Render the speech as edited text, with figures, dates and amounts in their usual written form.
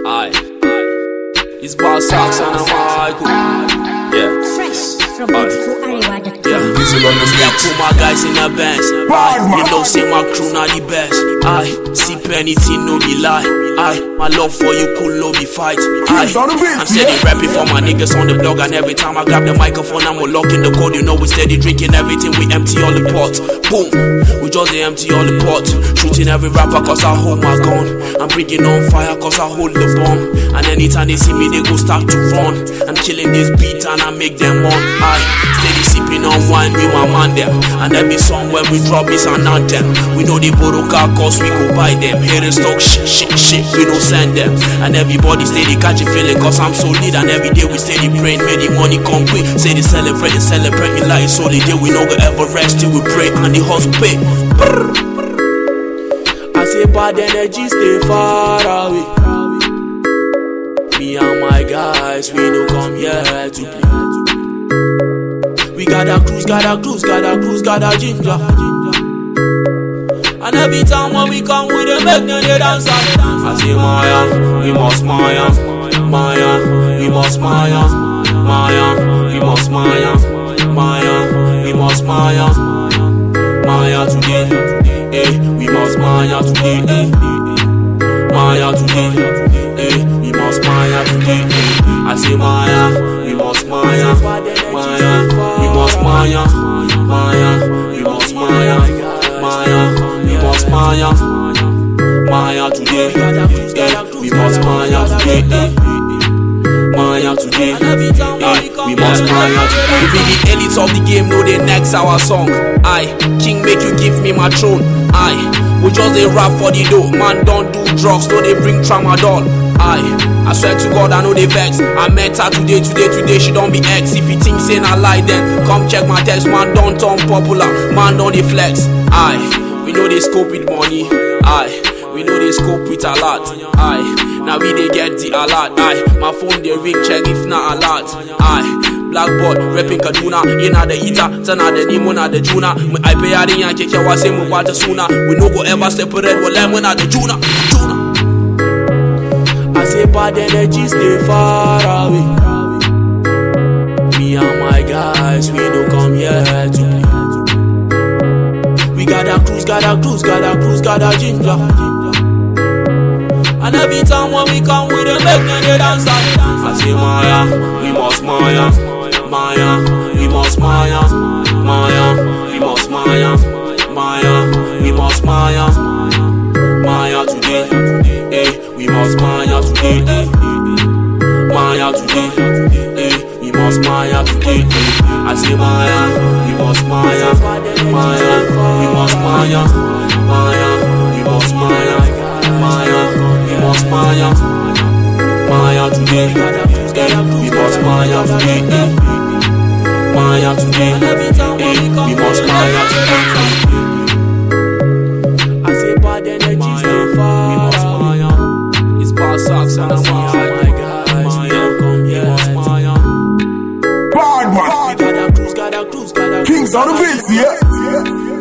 Aye. It's Boss Socks and I'm Michael. Yeah. Fresh from beautifularewa.com. Yeah. Put my guys in the bench. You know, say my crew not the best. I see anything, no be lie. My love for you cool, no be fight. I'm steady rapping for my niggas on the blog, and every time I grab the microphone, I'm unlocking the code. You know we steady drinking everything, we empty all the pot. Boom, we just empty all the pot. Shooting every rapper cause I hold my gun. I'm bringing on fire cause I hold the bomb. And anytime they see me, they go start to run. I'm killing this beat and I make them on. I steady sipping on wine with my man them. And every song when we drop is an anthem. We know they borrow car cause we go buy them. Haters talk shit, we don't send them. And everybody steady catch a feeling cause I'm solid. And every day we steady praying, may the money come quick. Say they celebrate, me like it's solid. Day we no go ever rest till we pray and the hustle pay. I say bad energy stay far away. Me and my guys, we don't come here to play. We gotta cruise, gotta ginger. And every time when we come with a make them they dance. I say Maya, we must Maya. Maya, we must Maya. Maya, we must Maya. Maya, we must Maya. Maya today, we must Maya today, Maya today, we must Maya today. I say Maya, we must Maya. Maya, we must Maya. Maya, we must Maya. Maya, we must Maya. Maya today, we must Maya today. Maya today, we must Maya today. We be the elites of the game, know they next our song. King make you give me my throne. We just a rap for the dough. Man don't do drugs, no they bring tramadol. I swear to God I know they vex. I met her today, she don't be X. If you think saying I lie then, come check my text. Man don't turn popular, man don't they flex. We know they scope with money. We know they scope with a lot. Now we they get the alert. My phone they ring, check if not alert. Blackboard, rapping Kaduna, in the Ita, Tana the Nimona the Juna. I pay a ring and kick your same with water sooner. We no go ever separate with lemon at the Juna. I say bad energy stay far away. Me and my guys, we don't come here to play. We gotta cruise, gotta ginger. And every time when we come with a make them they dance. I say Maya, we must Maya. Maya, we must Maya. Maya, we must Maya. Maya, we must Maya. Maya today, we must Maya today. Maya today, we must Maya today. I say Maya, we must Maya. Maya, we must Maya. Maya, we must Maya. Maya, we must Maya. Maya today, we must Maya today. Maya today, we must Maya today. I say bad energy stay far. It's Boss Socks and I'm my guys. We don't come here. Bad man. We gotta cruise, gotta Kings on the beats, yeah.